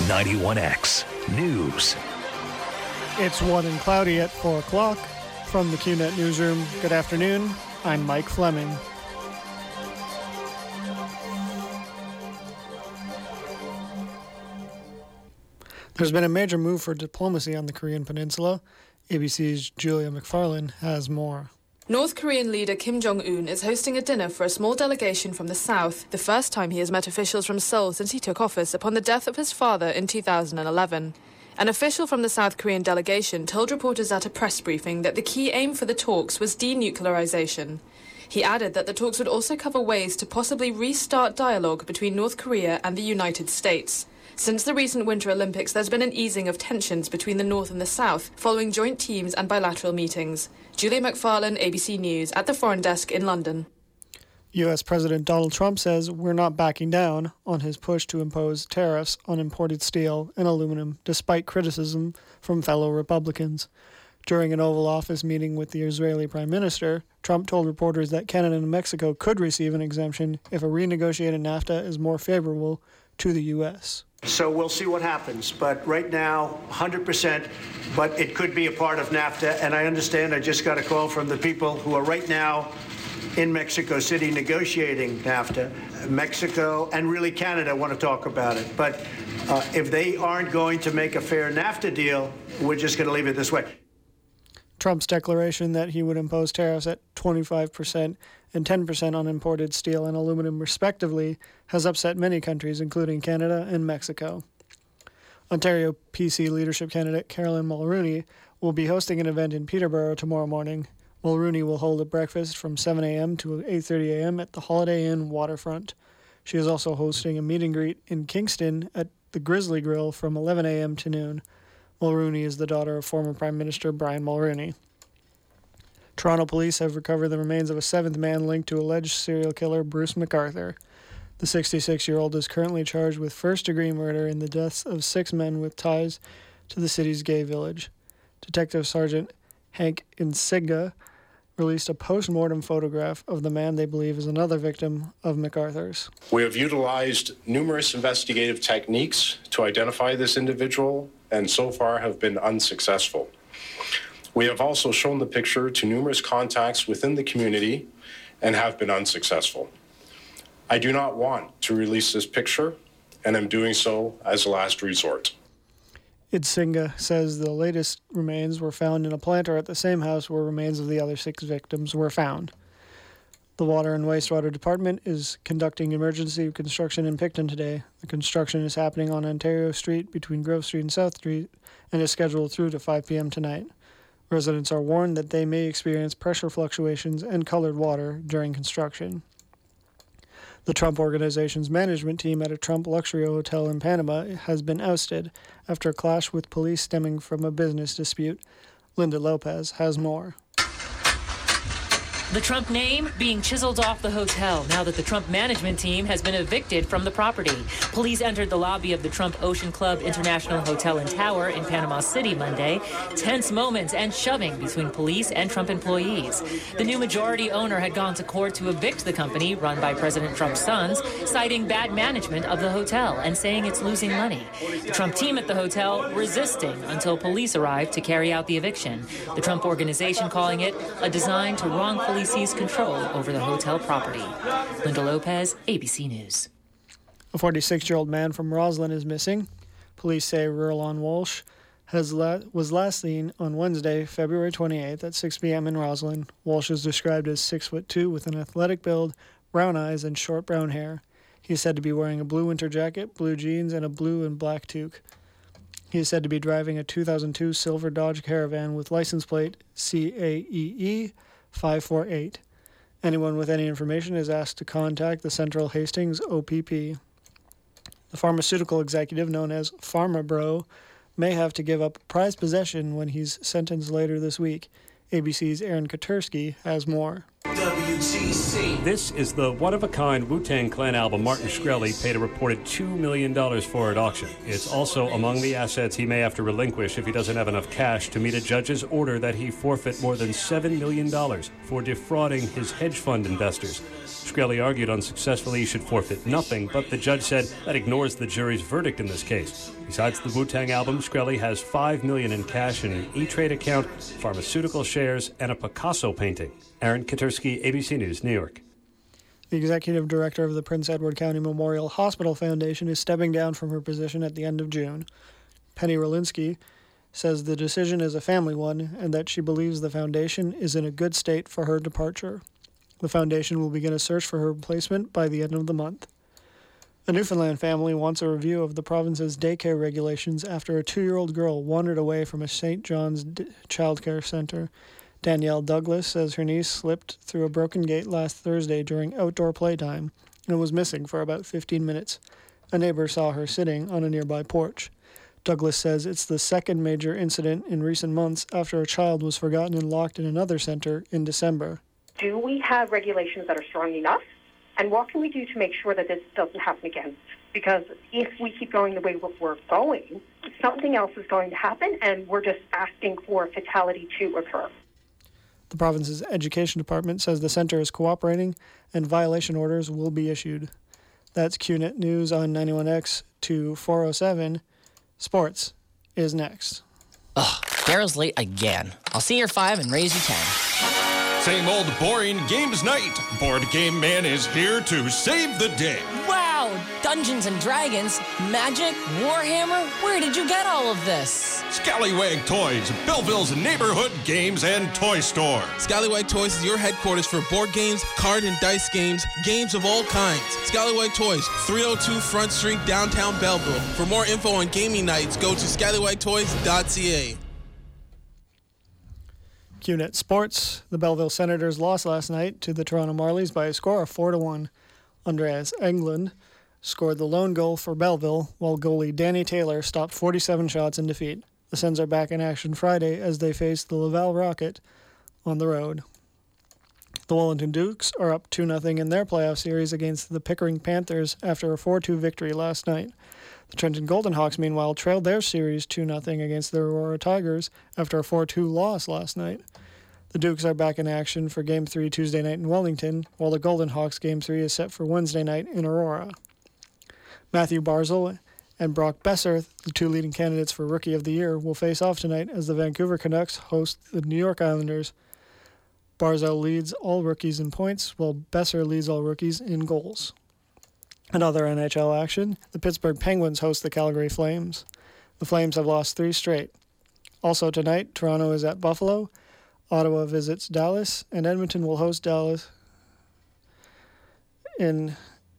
91X News. It's 1 and cloudy at 4 o'clock. From the QNet Newsroom, good afternoon. I'm Mike Fleming. There's been a major move for diplomacy on the Korean Peninsula. ABC's Julia McFarlane has more. North Korean leader Kim Jong-un is hosting a dinner for a small delegation from the south, the first time he has met officials from Seoul since he took office upon the death of his father in 2011. An official from the South Korean delegation told reporters at a press briefing that the key aim for the talks was denuclearization. He added that the talks would also cover ways to possibly restart dialogue between North Korea and the United States. Since the recent Winter Olympics, there's been an easing of tensions between the North and the South following joint teams and bilateral meetings. Julia McFarlane, ABC News, at the Foreign Desk in London. U.S. President Donald Trump says we're not backing down on his push to impose tariffs on imported steel and aluminum, despite criticism from fellow Republicans. During an Oval Office meeting with the Israeli Prime Minister, Trump told reporters that Canada and Mexico could receive an exemption if a renegotiated NAFTA is more favorable to the U.S. So we'll see what happens. But right now, 100%, but it could be a part of NAFTA. And I understand I just got a call from the people who are right now in Mexico City negotiating NAFTA. Mexico and really Canada want to talk about it. But if they aren't going to make a fair NAFTA deal, we're just going to leave it this way. Trump's declaration that he would impose tariffs at 25% and 10% on imported steel and aluminum, respectively, has upset many countries, including Canada and Mexico. Ontario PC leadership candidate Caroline Mulroney will be hosting an event in Peterborough tomorrow morning. Mulroney will hold a breakfast from 7 a.m. to 8:30 a.m. at the Holiday Inn waterfront. She is also hosting a meet and greet in Kingston at the Grizzly Grill from 11 a.m. to noon. Mulroney is the daughter of former Prime Minister Brian Mulroney. Toronto police have recovered the remains of a seventh man linked to alleged serial killer Bruce McArthur. The 66-year-old is currently charged with first-degree murder in the deaths of 6 men with ties to the city's gay village. Detective Sergeant Hank Insiga released a post-mortem photograph of the man they believe is another victim of McArthur's. We have utilized numerous investigative techniques to identify this individual and so far have been unsuccessful. We have also shown the picture to numerous contacts within the community and have been unsuccessful. I do not want to release this picture and am doing so as a last resort. Idsinga says the latest remains were found in a planter at the same house where remains of the other 6 victims were found. The Water and Wastewater Department is conducting emergency construction in Picton today. The construction is happening on Ontario Street between Grove Street and South Street and is scheduled through to 5 p.m. tonight. Residents are warned that they may experience pressure fluctuations and colored water during construction. The Trump Organization's management team at a Trump luxury hotel in Panama has been ousted after a clash with police stemming from a business dispute. Linda Lopez has more. The Trump name being chiseled off the hotel now that the Trump management team has been evicted from the property. Police entered the lobby of the Trump Ocean Club International Hotel and Tower in Panama City Monday. Tense moments and shoving between police and Trump employees. The new majority owner had gone to court to evict the company run by President Trump's sons, citing bad management of the hotel and saying it's losing money. The Trump team at the hotel resisting until police arrived to carry out the eviction. The Trump Organization calling it a design to wrongfully seize control over the hotel property. Linda Lopez, ABC News. A 46-year-old man from Roslyn is missing. Police say Rurlon Walsh was last seen on Wednesday, February 28th at 6 p.m. in Roslyn. Walsh is described as 6'2" with an athletic build, brown eyes, and short brown hair. He is said to be wearing a blue winter jacket, blue jeans, and a blue and black toque. He is said to be driving a 2002 silver Dodge Caravan with license plate CAEE 548. Anyone with any information is asked to contact the Central Hastings OPP. The pharmaceutical executive known as Pharma Bro may have to give up prized possession when he's sentenced later this week. ABC's Aaron Katursky has more. WTC. This is the one-of-a-kind Wu-Tang Clan album Martin Shkreli paid a reported $2 million for at auction. It's also among the assets he may have to relinquish if he doesn't have enough cash to meet a judge's order that he forfeit more than $7 million for defrauding his hedge fund investors. Shkreli argued unsuccessfully he should forfeit nothing, but the judge said that ignores the jury's verdict in this case. Besides the Wu-Tang album, Shkreli has $5 million in cash in an E-Trade account, pharmaceutical shares, and a Picasso painting. Aaron Katursky, ABC News, New York. The executive director of the Prince Edward County Memorial Hospital Foundation is stepping down from her position at the end of June. Penny Rolinski says the decision is a family one and that she believes the foundation is in a good state for her departure. The foundation will begin a search for her replacement by the end of the month. A Newfoundland family wants a review of the province's daycare regulations after a 2-year-old girl wandered away from a St. John's child care center. Danielle Douglas says her niece slipped through a broken gate last Thursday during outdoor playtime and was missing for about 15 minutes. A neighbor saw her sitting on a nearby porch. Douglas says it's the second major incident in recent months after a child was forgotten and locked in another center in December. Do we have regulations that are strong enough? And what can we do to make sure that this doesn't happen again? Because if we keep going the way we're going, something else is going to happen, and we're just asking for fatality to occur. The province's education department says the center is cooperating and violation orders will be issued. That's QNet News on 91X to 407. Sports is next. Ugh, Daryl's late again. I'll see your 5 and raise you 10. Same old boring games night. Board Game Man is here to save the day. Wow! Dungeons and Dragons, Magic, Warhammer. Where did you get all of this? Scallywag Toys, Belleville's neighborhood games and toy store. Scallywag Toys is your headquarters for board games, card and dice games, games of all kinds. Scallywag Toys, 302 Front Street, downtown Belleville. For more info on gaming nights, go to scallywagtoys.ca. QNet Sports. The Belleville Senators lost last night to the Toronto Marlies by a score of 4-1. Andreas Englund scored the lone goal for Belleville, while goalie Danny Taylor stopped 47 shots in defeat. The Sens are back in action Friday as they face the Laval Rocket on the road. The Wellington Dukes are up 2-0 in their playoff series against the Pickering Panthers after a 4-2 victory last night. The Trenton Golden Hawks, meanwhile, trailed their series 2-0 against the Aurora Tigers after a 4-2 loss last night. The Dukes are back in action for Game 3 Tuesday night in Wellington, while the Golden Hawks Game 3 is set for Wednesday night in Aurora. Matthew Barzal and Brock Besser, the two leading candidates for Rookie of the Year, will face off tonight as the Vancouver Canucks host the New York Islanders. Barzal leads all rookies in points, while Besser leads all rookies in goals. In other NHL action, the Pittsburgh Penguins host the Calgary Flames. The Flames have lost 3 straight. Also tonight, Toronto is at Buffalo, Ottawa visits Dallas, and Edmonton will host Dallas in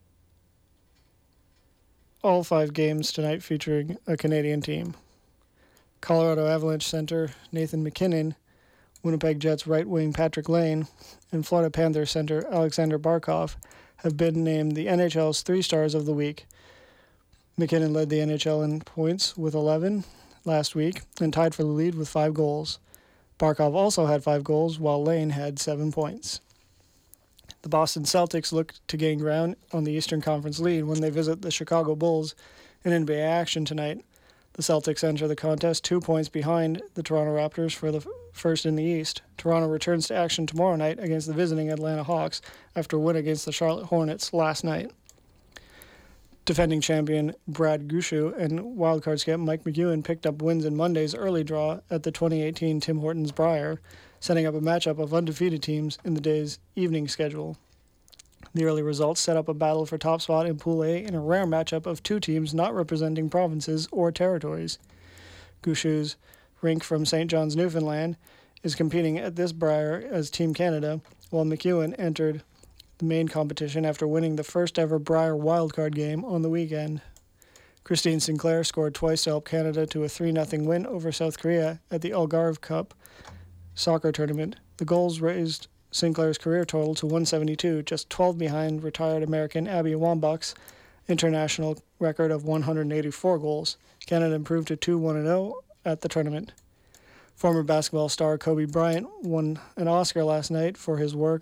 all 5 games tonight featuring a Canadian team. Colorado Avalanche center Nathan MacKinnon, Winnipeg Jets right wing Patrick Lane, and Florida Panthers center Alexander Barkov have been named the NHL's 3 stars of the week. McKinnon led the NHL in points with 11 last week and tied for the lead with 5 goals. Barkov also had 5 goals, while Lane had 7 points. The Boston Celtics look to gain ground on the Eastern Conference lead when they visit the Chicago Bulls in NBA action tonight. The Celtics enter the contest 2 points behind the Toronto Raptors for the first in the East. Toronto returns to action tomorrow night against the visiting Atlanta Hawks after a win against the Charlotte Hornets last night. Defending champion Brad Gushue and wildcard skip Mike McEwen picked up wins in Monday's early draw at the 2018 Tim Hortons Brier, setting up a matchup of undefeated teams in the day's evening schedule. The early results set up a battle for top spot in Pool A in a rare matchup of 2 teams not representing provinces or territories. Gushue's rink from St. John's, Newfoundland, is competing at this Brier as Team Canada, while McEwen entered the main competition after winning the first ever Brier wildcard game on the weekend. Christine Sinclair scored twice to help Canada to a 3-0 win over South Korea at the Algarve Cup soccer tournament. The goals raised Sinclair's career total to 172, just 12 behind retired American Abby Wambach's international record of 184 goals. Canada improved to 2-1-0 at the tournament. Former basketball star Kobe Bryant won an Oscar last night for his work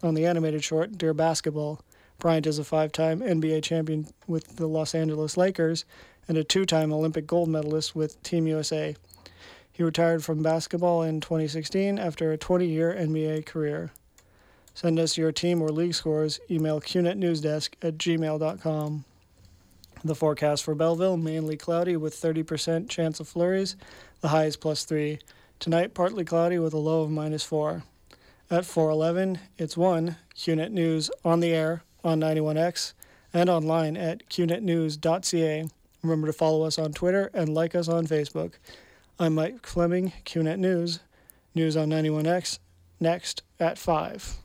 On the animated short, Dear Basketball, Bryant is a 5-time NBA champion with the Los Angeles Lakers and a 2-time Olympic gold medalist with Team USA. He retired from basketball in 2016 after a 20-year NBA career. Send us your team or league scores. Email cunetnewsdesk@gmail.com. The forecast for Belleville, mainly cloudy with 30% chance of flurries. The high is +3. Tonight, partly cloudy with a low of -4. At 4:11, it's 1, CUNET News on the air on 91X and online at cunetnews.ca. Remember to follow us on Twitter and like us on Facebook. I'm Mike Fleming, CUNET News. News on 91X, next at 5.